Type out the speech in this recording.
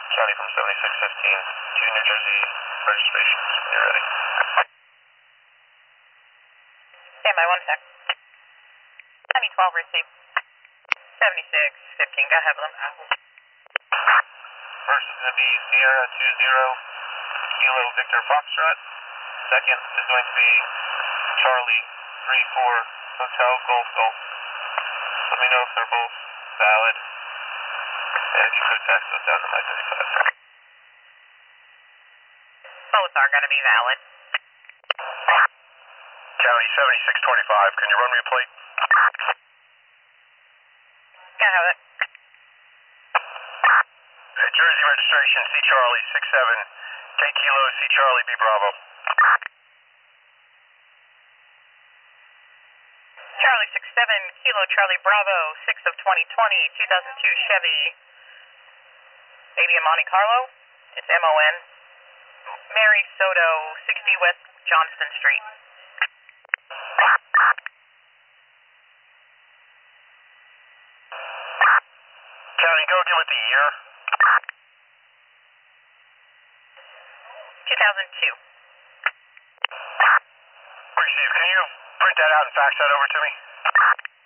County from 7615 to New Jersey registrations when you're ready. Stand by 1 sec. County 12 received. 7615, go ahead with them. First is going to be Sierra 20 Kilo Victor Foxtrot. Second is going to be Charlie 34 Hotel Golf Golf. Let me know if they're both valid. And if you could pass those down to my dispatch. Both are going to be valid. County 7625, can you run me a plate? Go ahead with it. Jersey registration C Charlie 67 K Kilo C Charlie B Bravo. Charlie 67 Kilo Charlie Bravo 6 of 2020 2002 Chevy. Maybe a Monte Carlo. It's MON. Mary Soto 60 West Johnston Street. County, go again with the year. 2002. Received. Can you print that out and fax that over to me?